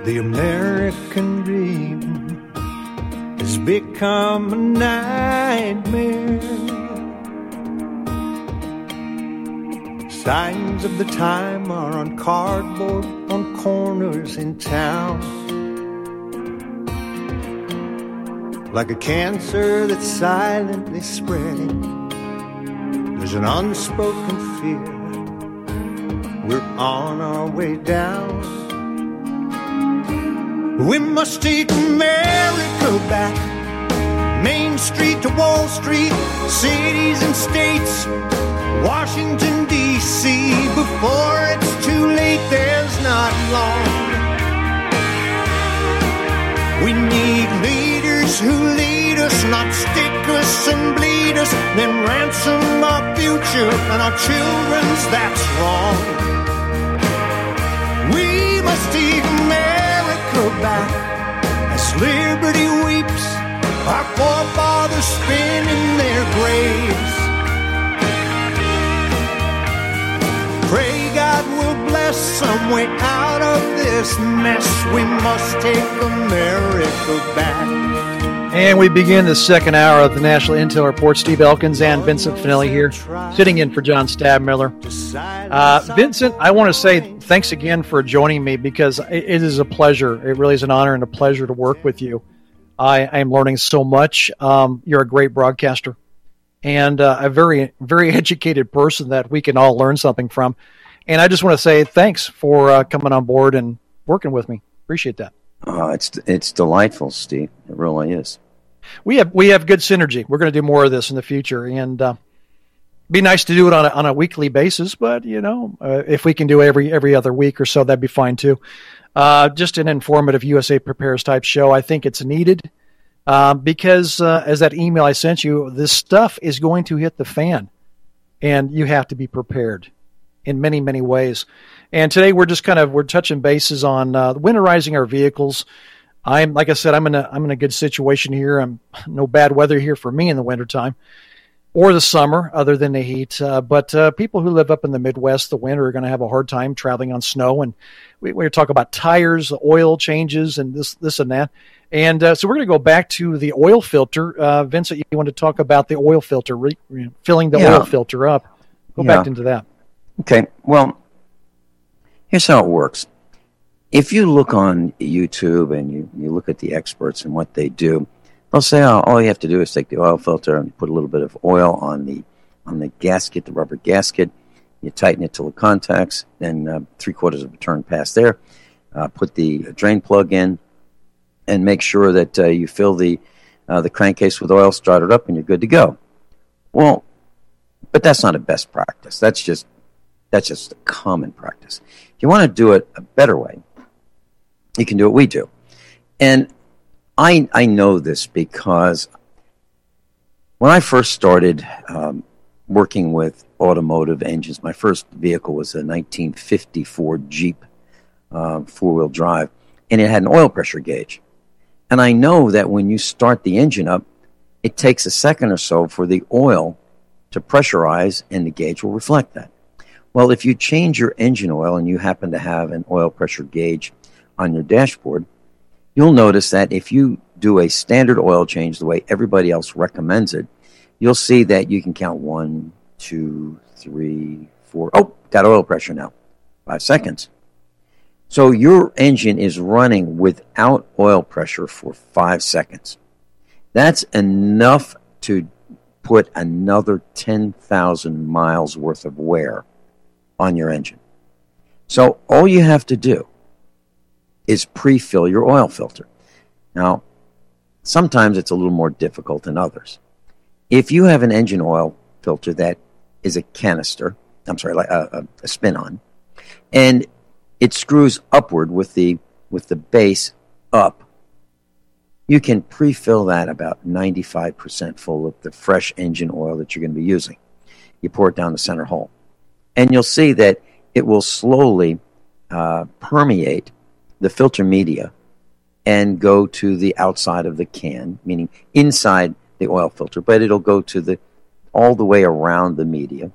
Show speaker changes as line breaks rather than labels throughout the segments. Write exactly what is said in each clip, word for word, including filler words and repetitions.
The American dream has become a nightmare. Signs of the time are on cardboard on corners in town. Like a cancer that's silently spreading, there's an unspoken fear. We're on our way down. We must take America back. Main Street to Wall Street, cities and states, Washington, D C Before it's too late, there's not long. We need leaders who lead us, not stick us and bleed us, then ransom our future and our children's, that's wrong. We must take America back as liberty weeps, our forefathers spin in their graves. Pray God will bless some way out of this mess. We must take America back.
And we begin the second hour of the National Intel Report. Steve Elkins and Vincent Finelli here, sitting in for John Stabmiller. Uh, Vincent, I want to say thanks again for joining me, because it is a pleasure. It really is an honor and a pleasure to work with you. I, I am learning so much. Um, you're a great broadcaster and uh, a very, very educated person that we can all learn something from. And I just want to say thanks for uh, coming on board and working with me. Appreciate that.
Oh, it's it's delightful, Steve. It really is.
We have we have good synergy. We're going to do more of this in the future, and uh, be nice to do it on a, on a weekly basis. But you know, uh, if we can do every every other week or so, that'd be fine too. Uh, just an informative U S A Prepares type show. I think it's needed uh, because, uh, as that email I sent you, this stuff is going to hit the fan, and you have to be prepared in many many ways. And today we're just kind of we're touching bases on uh, winterizing our vehicles. I'm like I said, I'm in a I'm in a good situation here. I'm no bad weather here for me in the wintertime or the summer, other than the heat. Uh, but uh, people who live up in the Midwest, the winter, are going to have a hard time traveling on snow. And we, we're talking about tires, oil changes, and this this and that. And uh, so we're going to go back to the oil filter. Uh, Vincent, you want to talk about the oil filter, re- filling the
yeah.
oil filter up? Go
yeah.
back into that.
Okay. Well, here's how it works. If you look on YouTube and you, you look at the experts and what they do, they'll say, oh, all you have to do is take the oil filter and put a little bit of oil on the on the gasket, the rubber gasket. You tighten it till it contacts, then uh, three quarters of a turn past there. Uh, put the drain plug in and make sure that uh, you fill the uh, the crankcase with oil, start it up, and you're good to go. Well, but that's not a best practice. That's just that's just a common practice. If you want to do it a better way, you can do what we do. And I I know this because when I first started um, working with automotive engines, my first vehicle was a nineteen fifty-four Jeep uh, four-wheel drive, and it had an oil pressure gauge. And I know that when you start the engine up, it takes a second or so for the oil to pressurize, and the gauge will reflect that. Well, if you change your engine oil and you happen to have an oil pressure gauge on your dashboard, you'll notice that if you do a standard oil change the way everybody else recommends it, you'll see that you can count one, two, three, four. Oh, got oil pressure now. Five seconds. So your engine is running without oil pressure for five seconds. That's enough to put another ten thousand miles worth of wear on your engine. So all you have to do is pre-fill your oil filter. Now, sometimes it's a little more difficult than others. If you have an engine oil filter that is a canister, I'm sorry, like a, a, a spin-on, and it screws upward with the with the base up, you can pre-fill that about ninety-five percent full of the fresh engine oil that you're going to be using. You pour it down the center hole, and you'll see that it will slowly uh, permeate the filter media and go to the outside of the can, meaning inside the oil filter, but it'll go to the all the way around the media,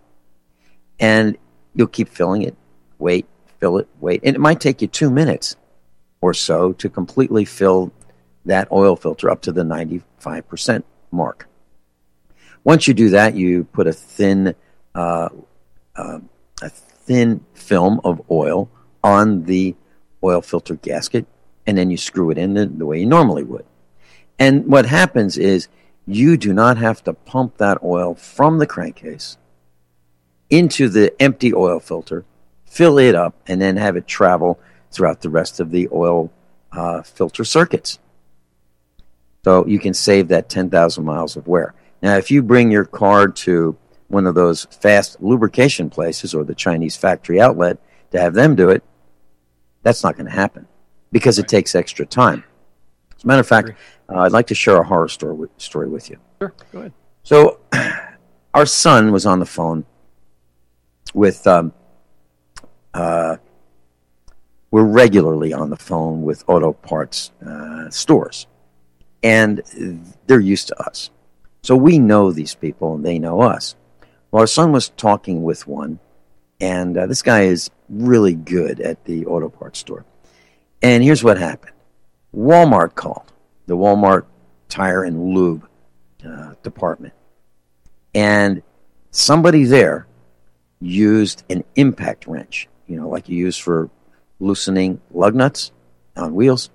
and you'll keep filling it, wait, fill it, wait, and it might take you two minutes or so to completely fill that oil filter up to the ninety-five percent mark. Once you do that, you put a thin, uh, uh, a thin film of oil on the oil filter gasket, and then you screw it in the, the way you normally would. And what happens is you do not have to pump that oil from the crankcase into the empty oil filter, fill it up, and then have it travel throughout the rest of the oil uh, filter circuits. So you can save that ten thousand miles of wear. Now, if you bring your car to one of those fast lubrication places or the Chinese factory outlet to have them do it, that's not going to happen because it takes extra time. As a matter of fact, uh, I'd like to share a horror story with, story with you.
Sure, go ahead.
So our son was on the phone with, um, uh, we're regularly on the phone with auto parts uh, stores, and they're used to us. So we know these people, and they know us. Well, our son was talking with one, and uh, this guy is really good at the auto parts store. And here's what happened. Walmart called, the Walmart tire and lube uh, department. And somebody there used an impact wrench, you know, like you use for loosening lug nuts on wheels,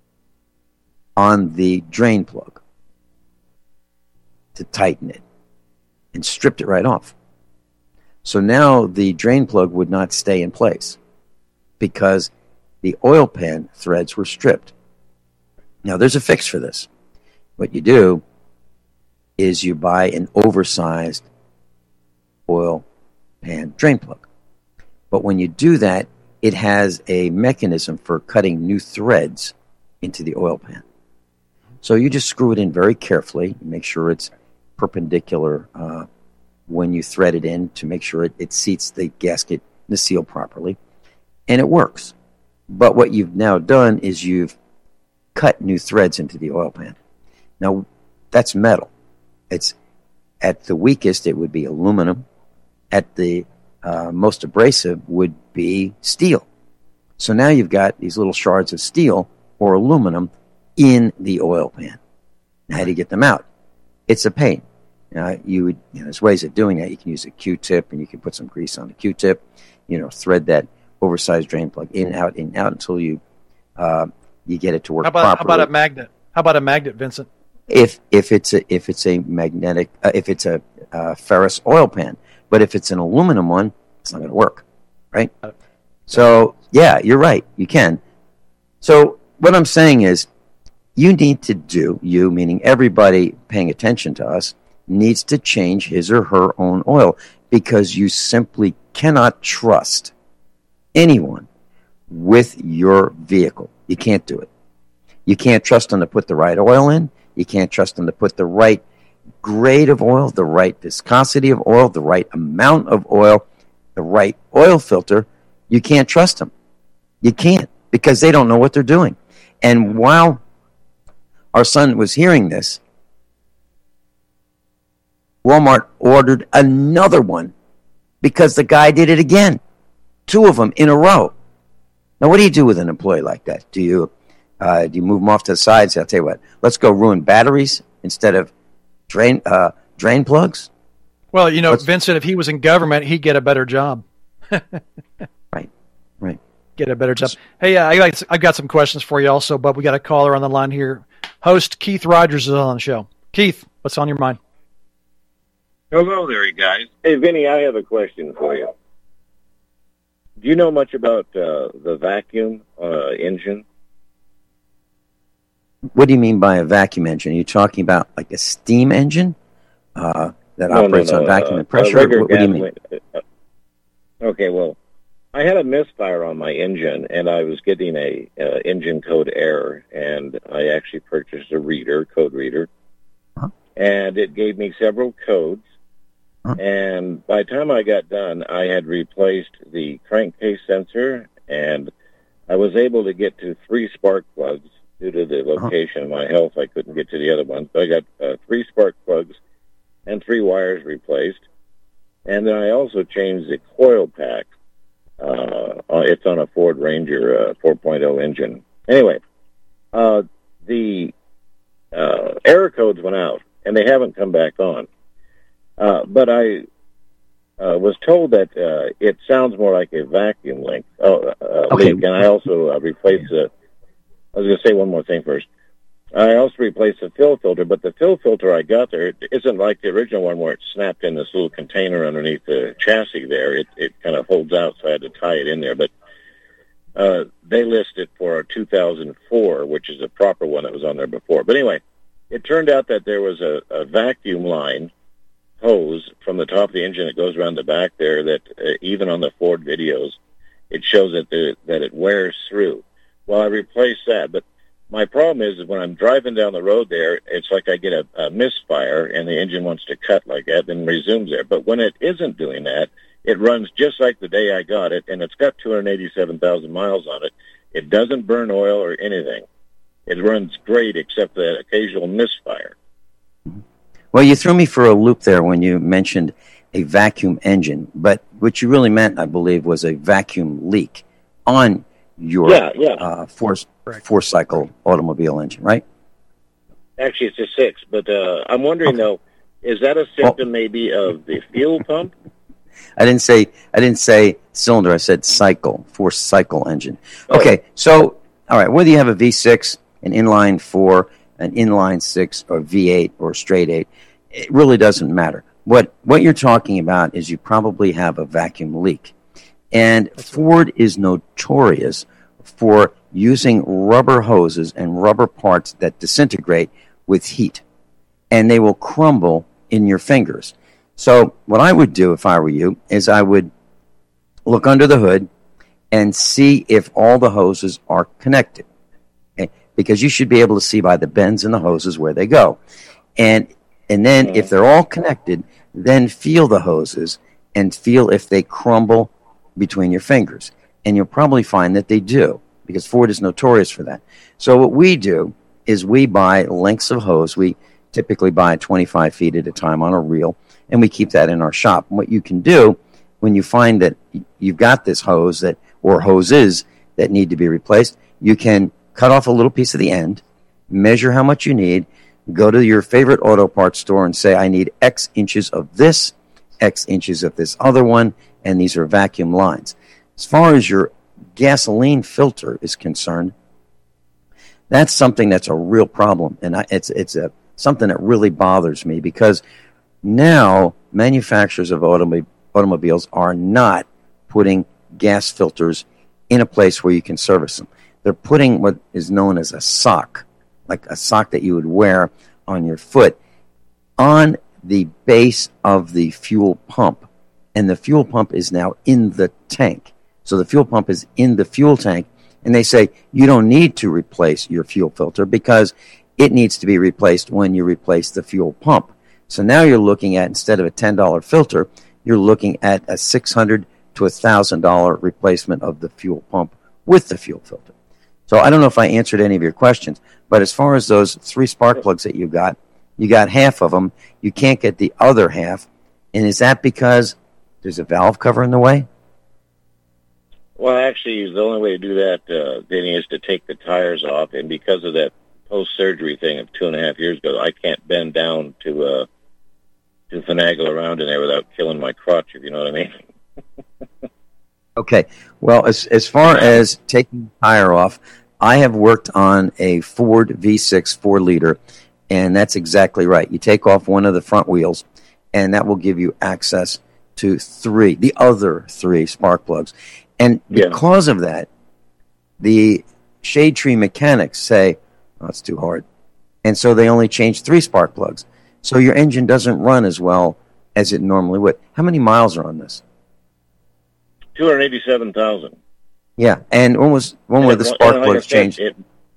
on the drain plug to tighten it, and stripped it right off. So now the drain plug would not stay in place because the oil pan threads were stripped. Now there's a fix for this. What you do is you buy an oversized oil pan drain plug. But when you do that, it has a mechanism for cutting new threads into the oil pan. So you just screw it in very carefully, make sure it's perpendicular uh, when you thread it in to make sure it, it seats the gasket, the seal properly, and it works. But what you've now done is you've cut new threads into the oil pan. Now, that's metal. It's at the weakest, it would be aluminum. At the uh, most abrasive would be steel. So now you've got these little shards of steel or aluminum in the oil pan. Now, how do you get them out? It's a pain. Now, you would, you know, there's ways of doing that. You can use a Q-tip, and you can put some grease on the Q-tip. You know, thread that oversized drain plug in, out, in, out until you uh, you get it to work
how about,
properly.
How about a magnet? How about a magnet, Vincent?
If if it's a if it's a magnetic, uh, if it's a uh, ferrous oil pan, but if it's an aluminum one, it's not going to work, right? So yeah, you're right. You can. So what I'm saying is, you need to do, you meaning everybody paying attention to us, needs to change his or her own oil because you simply cannot trust anyone with your vehicle. You can't do it. You can't trust them to put the right oil in. You can't trust them to put the right grade of oil, the right viscosity of oil, the right amount of oil, the right oil filter. You can't trust them. You can't because they don't know what they're doing. And while our son was hearing this, Walmart ordered another one because the guy did it again. Two of them in a row. Now, what do you do with an employee like that? Do you uh, do you move them off to the side and say, I'll tell you what, let's go ruin batteries instead of drain uh, drain plugs?
Well, you know,
Let's,
Vincent, if he was in government, he'd get a better job.
right, right.
Get a better job. Hey, uh, I got, I've got some questions for you also, but we got a caller on the line here. Host Keith Rogers is on the show. Keith, what's on your mind?
Hello there, you guys. Hey, Vinny, I have a question for you. Do you know much about uh, the vacuum uh, engine?
What do you mean by a vacuum engine? Are you talking about like a steam engine uh, that
no,
operates
no, no,
on vacuum
uh,
and pressure?
What,
what do you mean?
Okay, well, I had a misfire on my engine, and I was getting a uh, engine code error, and I actually purchased a reader, code reader, huh? And it gave me several codes. Huh? And by the time I got done, I had replaced the crankcase sensor, and I was able to get to three spark plugs. Due to the location uh-huh. of my health, I couldn't get to the other ones. But I got uh, three spark plugs and three wires replaced. And then I also changed the coil pack. Uh, it's on a Ford Ranger uh, four point oh engine. Anyway, uh, the uh, error codes went out, and they haven't come back on. Uh, but I uh, was told that uh, it sounds more like a vacuum leak. Oh, uh,
Okay.
leak. And I also uh, replaced the. I was going to say one more thing first. I also replaced the fill filter, but the fill filter I got there it isn't like the original one where it snapped in this little container underneath the chassis there. It it kind of holds out, so I had to tie it in there. But uh, they list it for a two thousand four, which is a proper one that was on there before. But anyway, it turned out that there was a, a vacuum line hose from the top of the engine that goes around the back there that uh, even on the Ford videos, it shows that the, that it wears through. Well, I replaced that, but my problem is, is when I'm driving down the road there, it's like I get a, a misfire and the engine wants to cut like that, then resumes there. But when it isn't doing that, it runs just like the day I got it, and it's got two hundred eighty-seven thousand miles on it. It doesn't burn oil or anything. It runs great except the occasional misfire.
Well, you threw me for a loop there when you mentioned a vacuum engine, but what you really meant, I believe, was a vacuum leak on your
Yeah, yeah.
uh, four, four-cycle automobile engine, right?
Actually, it's a six, but uh, I'm wondering,
Okay.
though, is that a symptom maybe of the fuel pump?
I didn't say I didn't say cylinder. I said cycle, four-cycle engine.
Oh.
Okay, so all right, whether you have a V six, an inline four, an inline six, or V eight, or straight eight, it really doesn't matter. What what you're talking about is you probably have a vacuum leak, and Ford is notorious for using rubber hoses and rubber parts that disintegrate with heat, and they will crumble in your fingers. So what I would do if I were you is I would look under the hood and see if all the hoses are connected, okay? Because you should be able to see by the bends in the hoses where they go. And and then if they're all connected, then feel the hoses and feel if they crumble between your fingers. And you'll probably find that they do, because Ford is notorious for that. So what we do is we buy lengths of hose. We typically buy twenty-five feet at a time on a reel, and we keep that in our shop. And what you can do when you find that you've got this hose that or hoses that need to be replaced, you can cut off a little piece of the end, measure how much you need, go to your favorite auto parts store and say, I need X inches of this, X inches of this other one, and these are vacuum lines. As far as your gasoline filter is concerned, that's something that's a real problem, and I, it's it's a something that really bothers me, because now manufacturers of automo- automobiles are not putting gas filters in a place where you can service them. They're putting what is known as a sock, like a sock that you would wear on your foot, on the base of the fuel pump. And the fuel pump is now in the tank. So the fuel pump is in the fuel tank, and they say you don't need to replace your fuel filter because it needs to be replaced when you replace the fuel pump. So now you're looking at, instead of a ten dollars filter, you're looking at a six hundred dollars to one thousand dollars replacement of the fuel pump with the fuel filter. So I don't know if I answered any of your questions, but as far as those three spark plugs that you got, you got half of them. You can't get the other half. And is that because there's a valve cover in the way?
Well, actually, the only way to do that, uh, Vinny, is to take the tires off. And because of that post-surgery thing of two and a half years ago, I can't bend down to uh, to finagle around in there without killing my crotch, if you know what I mean.
Okay. Well, as as far as taking the tire off, I have worked on a Ford V six four liter, and that's exactly right. You take off one of the front wheels, and that will give you access to three, the other three spark plugs. And because yeah. of that, the shade tree mechanics say, oh, it's too hard. And so they only change three spark plugs. So your engine doesn't run as well as it normally would. How many miles are on this?
two hundred eighty-seven thousand.
Yeah, and when was when and were the spark like plugs said, changed? It,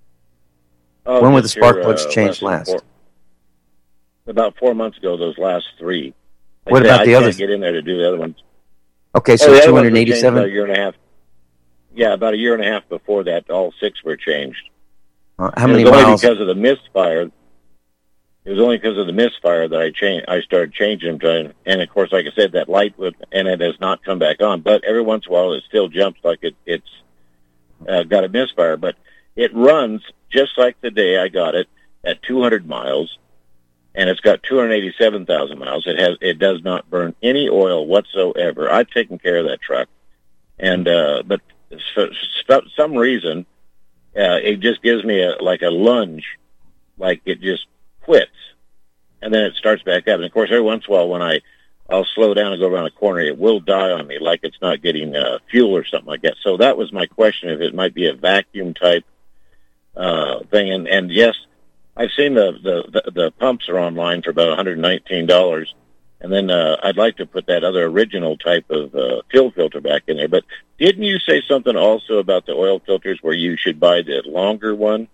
oh, when were the spark plugs uh, changed last?
Four, about four months ago, those last three. Like
what about
I,
the
I
others?
Can't get in there to do the other ones.
Okay, so
oh,
two hundred eighty-seven?
About a year and a half. Yeah, about a year and a half before that, all six were changed.
Uh, how many
it was
miles?
Only because of the misfire. It was only because of the misfire that I changed. I started changing them to, and of course, like I said, that light would, and it has not come back on. But every once in a while, it still jumps like it, it's uh, got a misfire. But it runs just like the day I got it at two hundred miles, and it's got two hundred eighty-seven thousand miles. It has, it does not burn any oil whatsoever. I've taken care of that truck, and uh, but for some reason, uh, it just gives me a, like a lunge, like it just quits, and then it starts back up. And of course, every once in a while, when I I'll slow down and go around a corner, it will die on me, like it's not getting uh, fuel or something like that. So that was my question, if it might be a vacuum type uh, thing. And, and yes, I've seen the, the, the, the pumps are online for about one hundred nineteen dollars. And then uh, I'd like to put that other original type of uh, fuel filter back in there. But didn't you say something also about the oil filters where you should buy the longer one?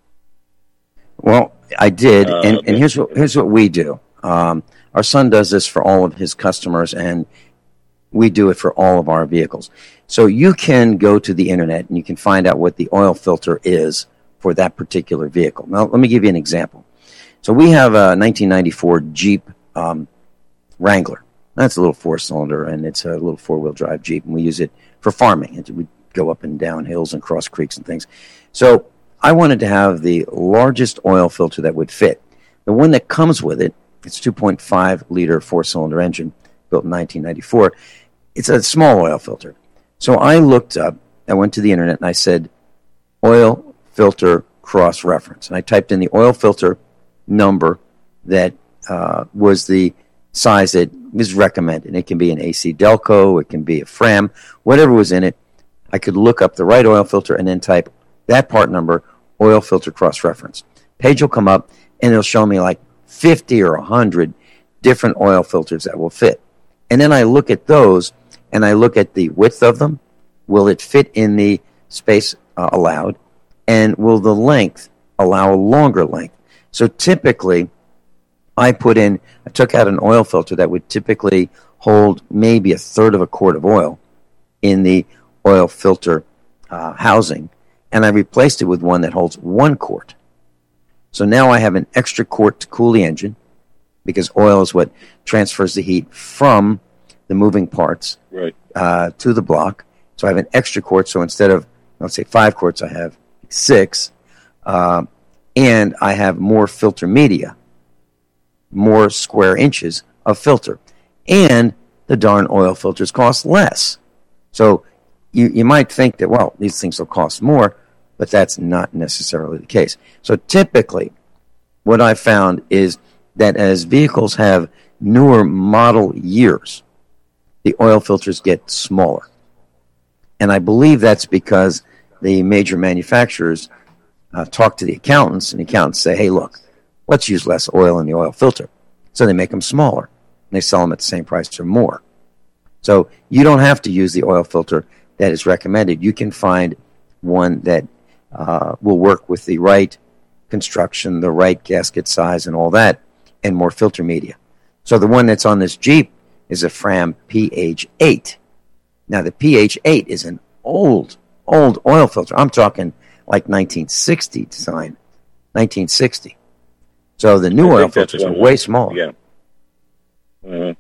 Well, I did.
Uh,
and, and here's what, here's what we do. Um, Our son does this for all of his customers, and we do it for all of our vehicles. So you can go to the internet and you can find out what the oil filter is for that particular vehicle. Now, let me give you an example. So we have a nineteen ninety-four Jeep um, Wrangler. That's a little four-cylinder, and it's a little four-wheel drive Jeep, and we use it for farming. We go up and down hills and cross creeks and things. So I wanted to have the largest oil filter that would fit. The one that comes with it, it's two point five liter four-cylinder engine, built in nineteen ninety-four. It's a small oil filter. So I looked up, I went to the internet, and I said, oil filter cross-reference. And I typed in the oil filter number that uh, was the size that was recommended. It can be an A C Delco, it can be a Fram, whatever was in it. I could look up the right oil filter and then type that part number, oil filter cross-reference. Page will come up, and it'll show me like fifty or one hundred different oil filters that will fit. And then I look at those, and I look at the width of them. Will it fit in the space uh, allowed? And will the length allow a longer length? So typically, I put in, I took out an oil filter that would typically hold maybe a third of a quart of oil in the oil filter uh, housing, and I replaced it with one that holds one quart. So now I have an extra quart to cool the engine, because oil is what transfers the heat from the moving parts
right.
uh, to the block. So I have an extra quart. So instead of, let's say, five quarts, I have six. Uh, and I have more filter media, more square inches of filter. And the darn oil filters cost less. So you, you might think that, well, these things will cost more, but that's not necessarily the case. So typically, what I found is that as vehicles have newer model years, the oil filters get smaller. And I believe that's because the major manufacturers uh, talk to the accountants, and the accountants say, hey, look, let's use less oil in the oil filter. So they make them smaller, and they sell them at the same price or more. So you don't have to use the oil filter that is recommended. You can find one that uh, will work with the right construction, the right gasket size, and all that, and more filter media. So the one that's on this Jeep is a Fram P H eight. Now, the P H eight is an old, old oil filter. I'm talking like nineteen sixty design, nineteen sixty. So the new oil filters are way smaller.
Yeah. Mm-hmm.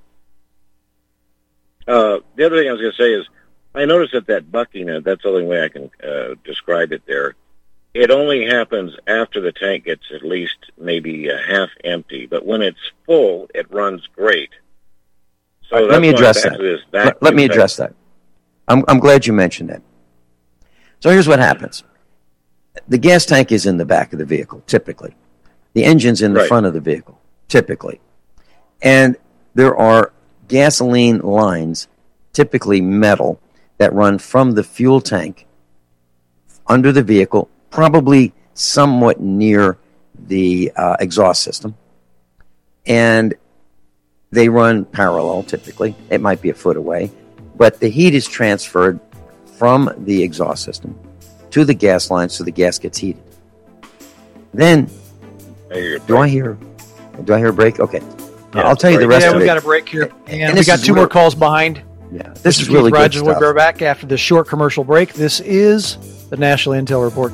Uh, the other thing I was going to say is, I noticed that that bucking, uh, that's the only way I can uh, describe it there, it only happens after the tank gets at least maybe uh, half empty. But when it's full, it runs great. So
right, let me address that. Let, let me address that. I'm, I'm glad you mentioned that. So here's what happens. The gas tank is in the back of the vehicle, typically. The engine's in the
right.
front of the vehicle, typically. And there are gasoline lines, typically metal, that run from the fuel tank under the vehicle, probably somewhat near the uh, exhaust system. And they run parallel, typically. It might be a foot away. But the heat is transferred from the exhaust system to the gas line, so the gas gets heated. Then, I do I hear do I hear a break? Okay.
Yeah,
I'll tell you the rest
yeah,
of it.
Yeah, we got a break here. And,
and
we got two
real,
more calls behind.
Yeah, this,
this
is,
is
really good
Rogers.
stuff.
We'll be back after this short commercial break. This is the National Intel Report.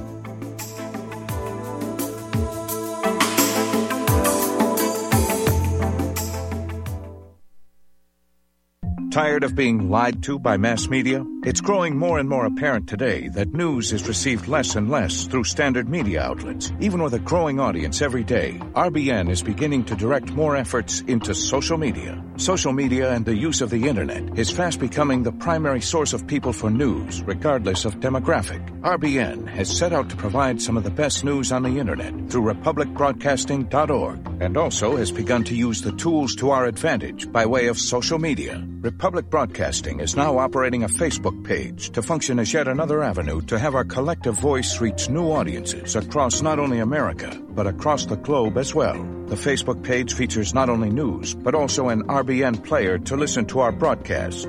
Tired of being lied to by mass media? It's growing more and more apparent today that news is received less and less through standard media outlets. Even with a growing audience every day, R B N is beginning to direct more efforts into social media. Social media and the use of the internet is fast becoming the primary source of people for news, regardless of demographic. R B N has set out to provide some of the best news on the internet through republic broadcasting dot org, and also has begun to use the tools to our advantage by way of social media. Republic Broadcasting is now operating a Facebook page to function as yet another avenue to have our collective voice reach new audiences across not only America, but across the globe as well. The Facebook page features not only news, but also an R B N player to listen to our broadcasts.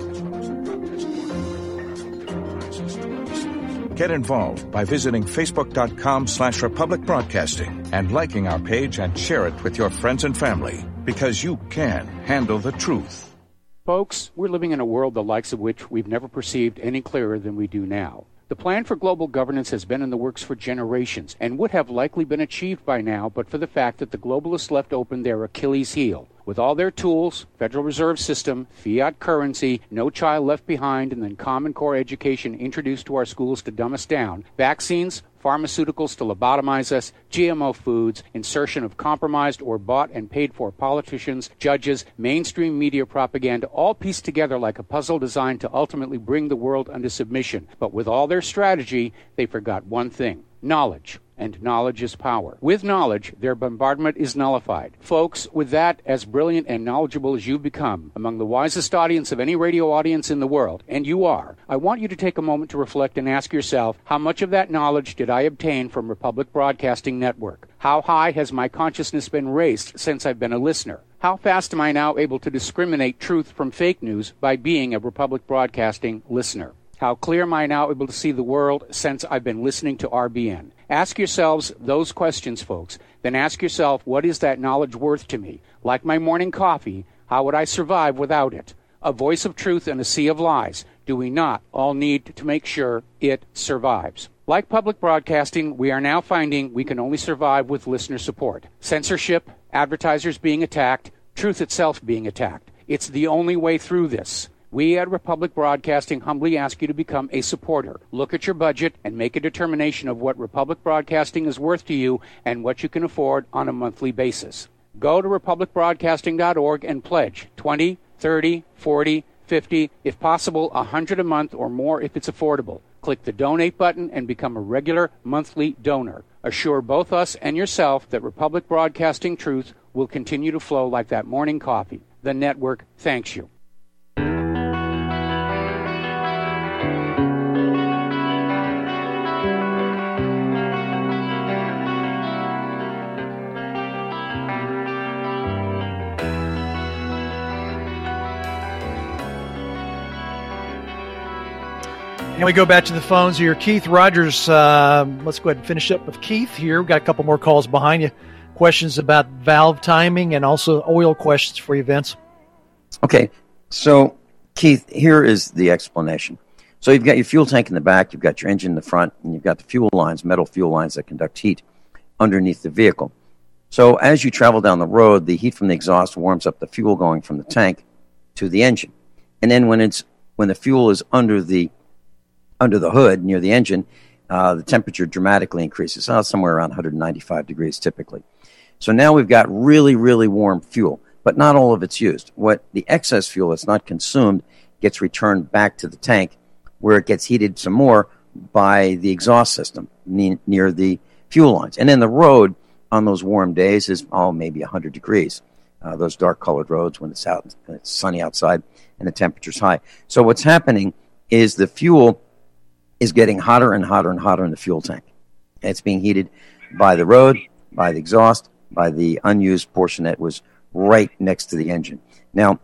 Get involved by visiting facebook.com slash Republic Broadcasting and liking our page and share it with your friends and family, because you can handle the truth.
Folks, we're living in a world the likes of which we've never perceived any clearer than we do now. The plan for global governance has been in the works for generations and would have likely been achieved by now but for the fact that the globalists left open their Achilles heel. With all their tools, Federal Reserve System, fiat currency, no child left behind, and then Common Core education introduced to our schools to dumb us down, vaccines, pharmaceuticals to lobotomize us, G M O foods, insertion of compromised or bought and paid for politicians, judges, mainstream media propaganda, all pieced together like a puzzle designed to ultimately bring the world under submission. But with all their strategy, they forgot one thing: knowledge. And knowledge is power. With knowledge, their bombardment is nullified. Folks, with that, as brilliant and knowledgeable as you've become, among the wisest audience of any radio audience in the world, and you are, I want you to take a moment to reflect and ask yourself, how much of that knowledge did I obtain from Republic Broadcasting Network? How high has my consciousness been raised since I've been a listener? How fast am I now able to discriminate truth from fake news by being a Republic Broadcasting listener? How clear am I now able to see the world since I've been listening to R B N? Ask yourselves those questions, folks. Then ask yourself, what is that knowledge worth to me? Like my morning coffee, how would I survive without it? A voice of truth in a sea of lies. Do we not all need to make sure it survives? Like public broadcasting, we are now finding we can only survive with listener support. Censorship, advertisers being attacked, truth itself being attacked. It's the only way through this. We at Republic Broadcasting humbly ask you to become a supporter. Look at your budget and make a determination of what Republic Broadcasting is worth to you and what you can afford on a monthly basis. Go to republic broadcasting dot org and pledge twenty, thirty, forty, fifty, if possible one hundred a month or more if it's affordable. Click the donate button and become a regular monthly donor. Assure both us and yourself that Republic Broadcasting truth will continue to flow like that morning coffee. The network thanks you.
And we go back to the phones here. Keith Rogers, uh, let's go ahead and finish up with Keith here. We've got a couple more calls behind you. Questions about valve timing and also oil questions for you, Vince.
Okay, so Keith, here is the explanation. So you've got your fuel tank in the back, you've got your engine in the front, and you've got the fuel lines, metal fuel lines that conduct heat underneath the vehicle. So as you travel down the road, the heat from the exhaust warms up the fuel going from the tank to the engine. And then when it's when the fuel is under the under the hood near the engine, uh, the temperature dramatically increases, uh, somewhere around one hundred ninety-five degrees typically. So now we've got really, really warm fuel, but not all of it's used. What the excess fuel that's not consumed gets returned back to the tank, where it gets heated some more by the exhaust system ne- near the fuel lines. And then the road on those warm days is, oh, maybe one hundred degrees. Uh, those dark-colored roads when it's out, when it's sunny outside and the temperature's high. So what's happening is the fuel is getting hotter and hotter and hotter in the fuel tank. It's being heated by the road, by the exhaust, by the unused portion that was right next to the engine. Now,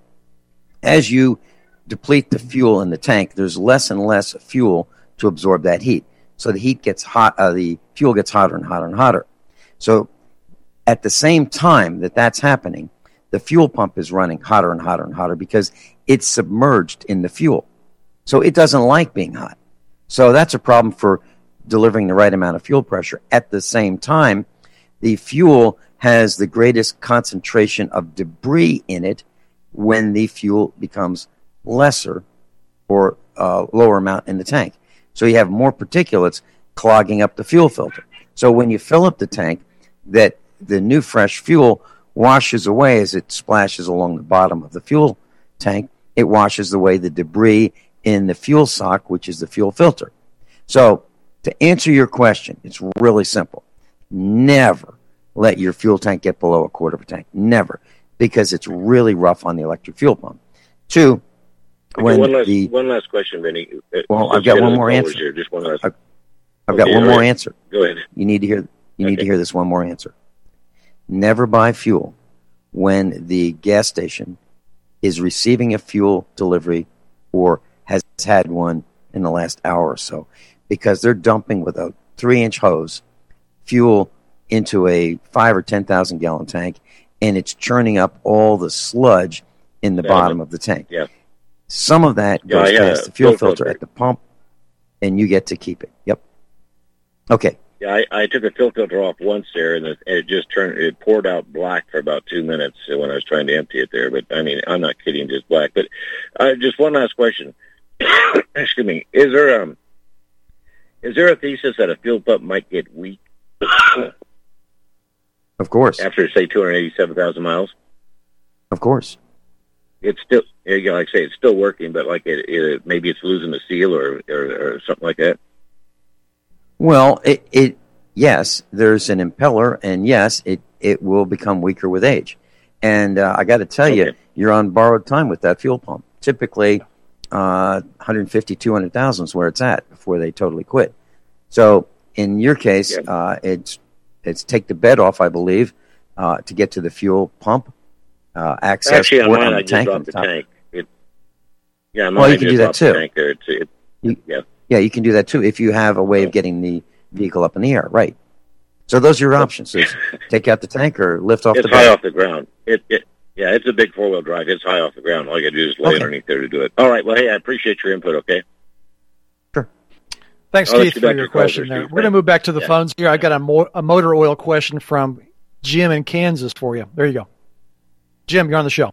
as you deplete the fuel in the tank, there's less and less fuel to absorb that heat. So the heat gets hot, uh, the fuel gets hotter and hotter and hotter. So at the same time that that's happening, the fuel pump is running hotter and hotter and hotter because it's submerged in the fuel. So it doesn't like being hot. So that's a problem for delivering the right amount of fuel pressure. At the same time, the fuel has the greatest concentration of debris in it when the fuel becomes lesser or uh, lower amount in the tank. So you have more particulates clogging up the fuel filter. So when you fill up the tank, that the new fresh fuel washes away as it splashes along the bottom of the fuel tank. It washes away the debris in the fuel sock, which is the fuel filter. So to answer your question, it's really simple. Never let your fuel tank get below a quarter of a tank. Never. Because it's really rough on the electric fuel pump. Two,
okay,
when
one last,
the...
One last question, Vinny.
Well, I've got one more answer.
Here. Just one last...
I've, I've
okay,
got one more
right.
answer.
Go ahead.
You need to hear, you need
okay.
to hear this one more answer. Never buy fuel when the gas station is receiving a fuel delivery or has had one in the last hour or so, because they're dumping with a three-inch hose fuel into a five or ten thousand gallon tank, and it's churning up all the sludge in the yeah, bottom of the tank.
Yeah.
Some of that
yeah,
goes
yeah,
past the fuel filter,
filter
at the pump, and you get to keep it. Yep. Okay.
Yeah, I, I took a fuel filter off once there, and it, it just turned, it poured out black for about two minutes when I was trying to empty it there. But, I mean, I'm not kidding, just black. But uh, just one last question. Excuse me. Is there, um, is there a thesis that a fuel pump might get weak?
Of course.
After, say, two hundred eighty-seven thousand miles?
Of course.
It's still, you know, like I say, it's still working, but like it, it maybe it's losing the seal or, or, or something like that.
Well, it, it yes, there's an impeller, and yes, it, it will become weaker with age. And uh, I got to tell okay. you, you're on borrowed time with that fuel pump. Typically, uh, one fifty, two hundred thousand is where it's at before they totally quit. So in your case, yeah. uh, it's it's take the bed off, I believe, uh, to get to the fuel pump. Uh, access
Actually, on
port
mine,
on the
I just
tank.
dropped the
top.
tank. It, yeah, mine,
well, you
I
can
just
do that too.
The tank there. It's, it,
you,
yeah.
yeah, you can do that too if you have a way of getting the vehicle up in the air, right? So those are your options: is take out the tank or lift off
it's
the bed.
It's high off the ground. It, it, yeah, it's a big four wheel drive. It's high off the ground. All you got to do is lay
okay.
underneath there to do it. All right. Well, hey, I appreciate your input. Okay.
Sure.
Thanks,
I'll
Keith, for your, your question. There. We're going to move back to the yeah. phones here. I got a, mo- a motor oil question from Jim in Kansas for you. There you go, Jim. You're on the show.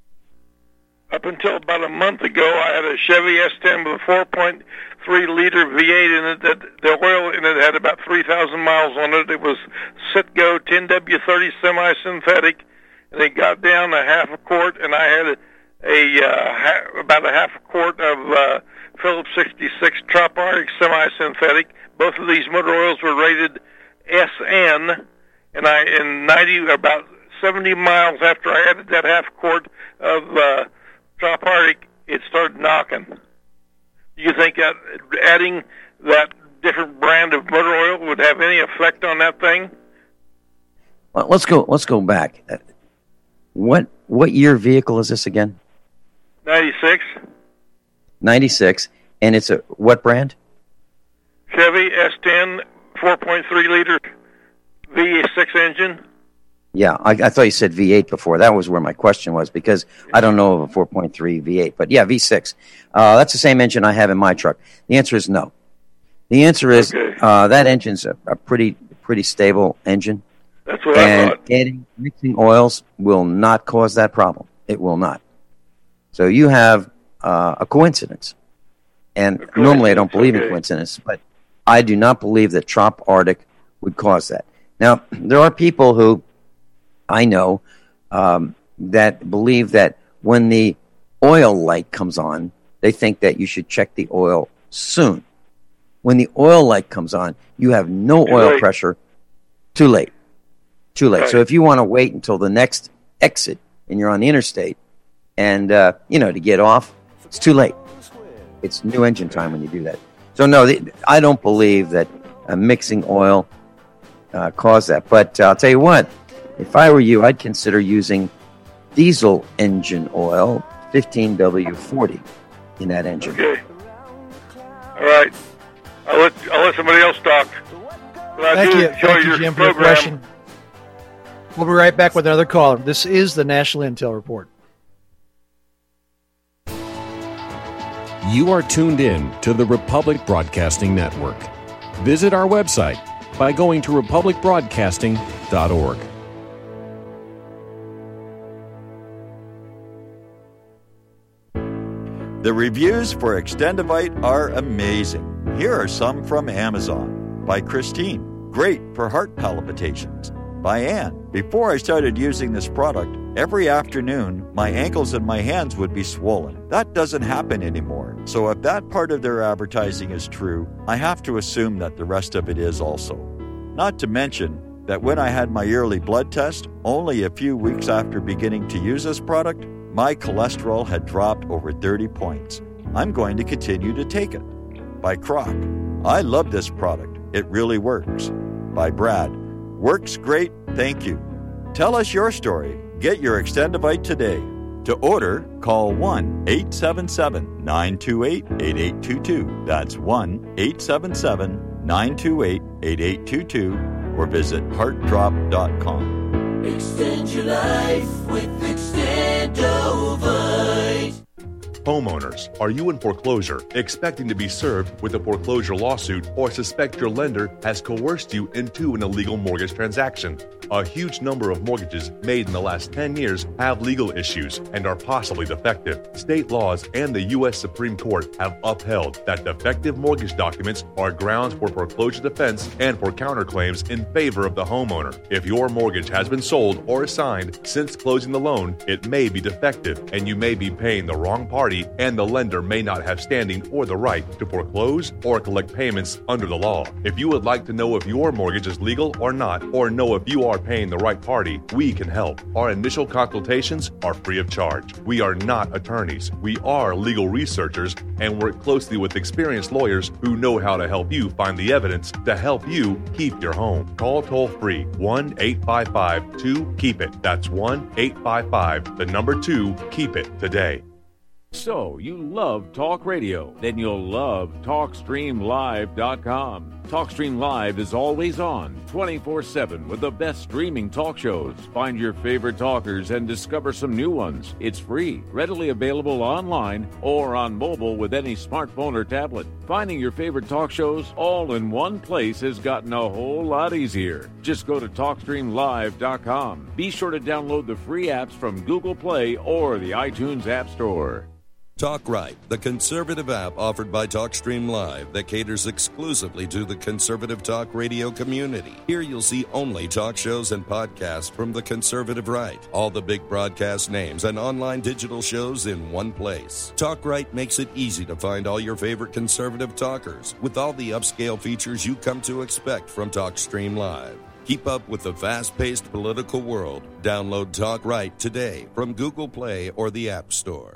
Up until about a month ago, I had a Chevy S ten with a four point three liter V eight in it. That the oil in it had about three thousand miles on it. It was Citgo ten W thirty semi-synthetic, and it got down a half a quart, and I had a, a uh, ha- about a half a quart of uh, Phillips sixty-six Trop Arctic semi-synthetic. Both of these motor oils were rated S N, and I in ninety about seventy miles after I added that half quart of uh, Trop Arctic, it started knocking. Do you think that adding that different brand of motor oil would have any effect on that thing?
Well, let's go. Let's go back. What what year vehicle is this again?
ninety-six.
ninety-six, and it's a what brand?
Chevy S ten, four point three liter V six engine.
Yeah, I, I thought you said V eight before. That was where my question was, because I don't know of a four point three V eight. But yeah, V six. Uh, that's the same engine I have in my truck. The answer is no. The answer is
okay.
uh, that engine's a, a pretty pretty stable engine.
That's what
and
I thought.
Adding, mixing oils will not cause that problem. It will not. So you have uh, a coincidence. And
coincidence.
Normally I don't believe
okay.
in coincidence, but I do not believe that Trop Arctic would cause that. Now, there are people who I know um, that believe that when the oil light comes on, they think that you should check the oil soon. When the oil light comes on, you have no
Too
oil
late.
pressure. Too late. Too late.
Right.
So if you want to wait until the next exit and you're on the interstate and, uh, you know, to get off, it's too late. It's new engine time when you do that. So, no, the, I don't believe that uh, mixing oil uh, caused that. But uh, I'll tell you what. If I were you, I'd consider using diesel engine oil, fifteen W forty, in that engine.
Okay. All right. I'll let I'll let somebody else talk. But I
Thank
do
you,
enjoy
Thank
your
you, Jim, for your
program.
question. We'll be right back with another caller. This is the National Intel Report.
You are tuned in to the Republic Broadcasting Network. Visit our website by going to republic broadcasting dot org.
The reviews for Extendivite are amazing. Here are some from Amazon. By Christine, great for heart palpitations. By Ann, before I started using this product, every afternoon my ankles and my hands would be swollen. That doesn't happen anymore. So if that part of their advertising is true, I have to assume that the rest of it is also. Not to mention that when I had my yearly blood test, only a few weeks after beginning to use this product, my cholesterol had dropped over thirty points. I'm going to continue to take it. By Croc, I love this product. It really works. By Brad, works great, thank you. Tell us your story. Get your Extendivite today. To order, call one eight seven seven, nine two eight, eight eight two two. That's one eight seven seven, nine two eight, eight eight two two or visit heart drop dot com.
Extend your life with Extendovite.
Homeowners, are you in foreclosure, expecting to be served with a foreclosure lawsuit, or suspect your lender has coerced you into an illegal mortgage transaction? A huge number of mortgages made in the last ten years have legal issues and are possibly defective. State laws and the U S Supreme Court have upheld that defective mortgage documents are grounds for foreclosure defense and for counterclaims in favor of the homeowner. If your mortgage has been sold or assigned since closing the loan, it may be defective and you may be paying the wrong party, and the lender may not have standing or the right to foreclose or collect payments under the law. If you would like to know if your mortgage is legal or not, or know if you are paying the right party, we can help. Our initial consultations are free of charge. We are not attorneys. We are legal researchers and work closely with experienced lawyers who know how to help you find the evidence to help you keep your home. Call toll-free one eight five five two keep it. That's one eight five five, the number two, keep it today.
So, you love talk radio? Then you'll love talk stream live dot com. TalkStream Live is always on, twenty-four seven, with the best streaming talk shows. Find your favorite talkers and discover some new ones. It's free, readily available online or on mobile with any smartphone or tablet. Finding your favorite talk shows all in one place has gotten a whole lot easier. Just go to talk stream live dot com. Be sure to download the free apps from Google Play or the iTunes App Store.
Talk Right, the conservative app offered by TalkStream Live that caters exclusively to the conservative talk radio community. Here you'll see only talk shows and podcasts from the conservative right. All the big broadcast names and online digital shows in one place. Talk Right makes it easy to find all your favorite conservative talkers with all the upscale features you come to expect from TalkStream Live. Keep up with the fast-paced political world. Download Talk Right today from Google Play or the App Store.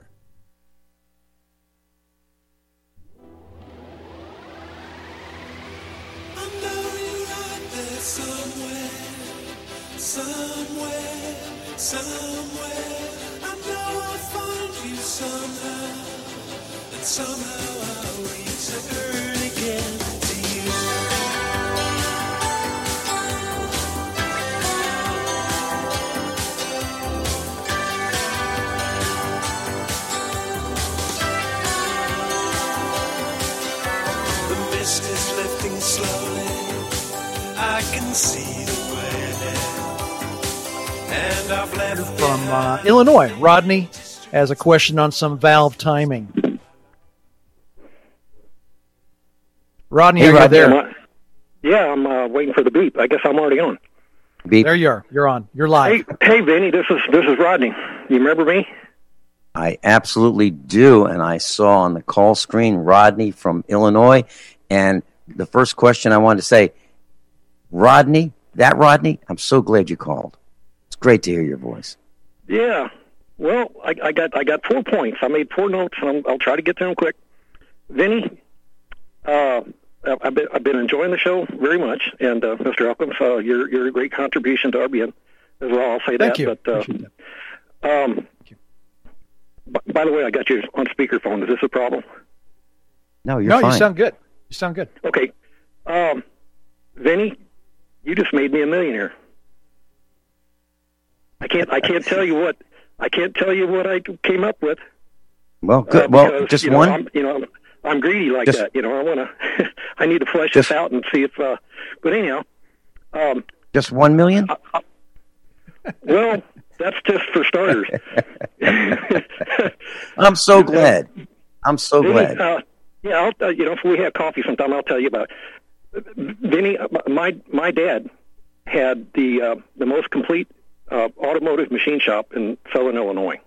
Somewhere, somewhere, I know I'll find you somehow, and somehow I'll return again to you. The mist is lifting slowly, I can see the way ahead. And I've left
from uh, Illinois. Rodney has a question on some valve timing. Rodney,
hey,
are you
Rodney,
there?
I'm, uh, yeah, I'm uh, waiting for the beep. I guess I'm already on.
Beep.
There you are. You're on. You're live.
Hey, hey, Vinny, this is this is Rodney. You remember me?
I absolutely do, and I saw on the call screen Rodney from Illinois, and the first question I wanted to say, Rodney, that Rodney, I'm so glad you called. It's great to hear your voice.
Yeah. Well, I, I got I got four points. I made four notes, and I'm, I'll try to get through them quick. Vinny, uh, I've been I've been enjoying the show very much, and uh, Mister Elkins, uh, you're you're a great contribution to R B N as well. I'll say
Thank
that.
you.
But uh, um, Thank you. B- by the way, I got you on speakerphone. Is this a problem?
No, you're
no,
fine.
you sound good. You sound good.
Okay, um, Vinny, you just made me a millionaire. I can't. I can't tell you what. I can't tell you what I came up with.
Well, good.
Uh,
well,
because,
just
you know,
one.
I'm, you know, I'm, I'm greedy like
just,
that. You know, I want to. I need to flesh
just,
this out and see if. Uh, but anyhow. Um,
just one million.
I, I, well, that's just for starters.
I'm so glad. I'm so
Vinny,
glad.
Uh, yeah, I'll, uh, you know, if we have coffee sometime, I'll tell you about it. Vinny, my my dad had the uh, the most complete uh, automotive machine shop in Southern Illinois,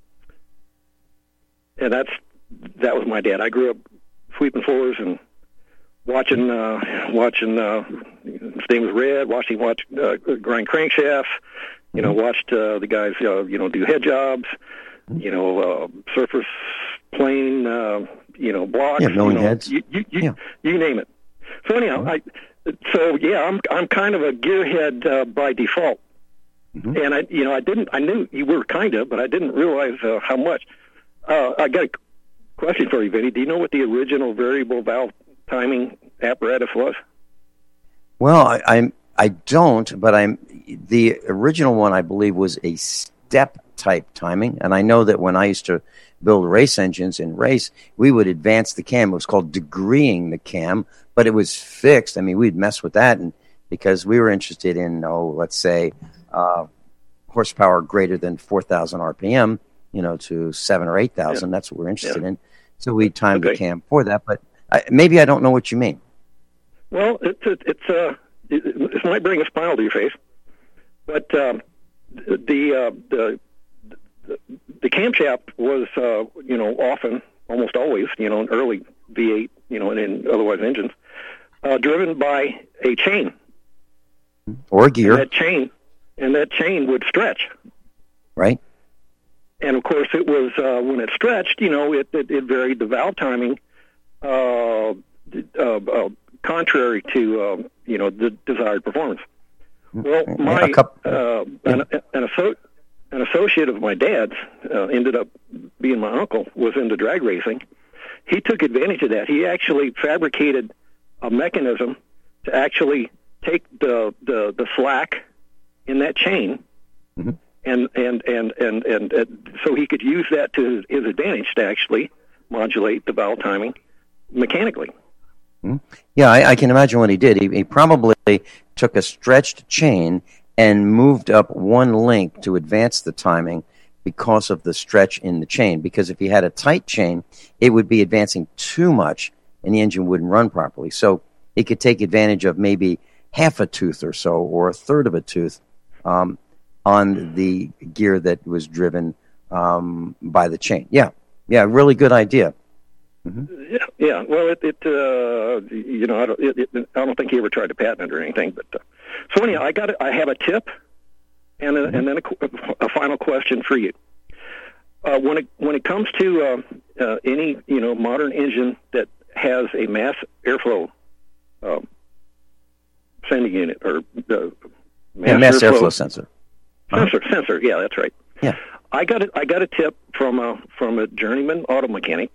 and that's that was my dad. I grew up sweeping floors and watching uh, watching. Uh, his name was Red. Watching watch uh, grind crankshafts. You know, watched uh, the guys uh, you know do head jobs. You know, uh, surface plane. Uh, you know, blocks.
Yeah, milling
you know,
heads.
You, you, you,
Yeah.
you name it. So anyhow, I, so yeah, I'm I'm kind of a gearhead uh, by default,
Mm-hmm.
and I you know I didn't I knew you were kind of, but I didn't realize uh, how much. Uh, I got a question for you, Vinny. Do you know what the original variable valve timing apparatus was?
Well, I, I'm I don't, but I'm the original one. I believe was a step type timing, and I know that when I used to build race engines in race, we would advance the cam. It was called degreeing the cam, but it was fixed. I mean, we'd mess with that, and because we were interested in, oh, let's say, uh, horsepower greater than four thousand R P M, you know, to seven or eight thousand. Yeah. That's what we're interested yeah. in. So we timed okay. the cam for that. But I, maybe I don't know what you mean.
Well, it's it, it's uh, it, it might bring a smile to your face, but um, the uh, the the camshaft was, uh, you know, often, almost always, you know, an early V eight, you know, and in otherwise engines, uh, driven by a chain.
Or a gear.
And that chain, and that chain would stretch.
Right.
And, of course, it was, uh, when it stretched, you know, it, it, it varied the valve timing, uh, uh, uh, contrary to, uh, you know, the desired performance. Well, my, couple, uh, yeah. an, an associate, An associate of my dad's uh, ended up being my uncle, was into drag racing. He took advantage of that. He actually fabricated a mechanism to actually take the the, the slack in that chain, mm-hmm. and, and, and, and, and, and so he could use that to his advantage to actually modulate the valve timing mechanically.
Mm-hmm. Yeah, I, I can imagine what he did. He, he probably took a stretched chain and moved up one link to advance the timing because of the stretch in the chain. Because if you had a tight chain, it would be advancing too much and the engine wouldn't run properly. So it could take advantage of maybe half a tooth or so, or a third of a tooth um, on the gear that was driven um, by the chain. Yeah, yeah, really good idea. Mm-hmm.
Yeah, yeah. Well, it, it uh, you know, I don't, it, it, I don't think he ever tried to patent it or anything. But uh, so anyhow, I got, I have a tip, and a, mm-hmm. and then a, a final question for you. Uh, when it when it comes to uh, uh, any you know modern engine that has a mass airflow uh, sending unit or uh, mass,
yeah, mass airflow,
airflow
sensor.
Sensor, uh-huh. sensor. Yeah, that's right.
Yeah,
I got a, I got a tip from a from a journeyman auto mechanic.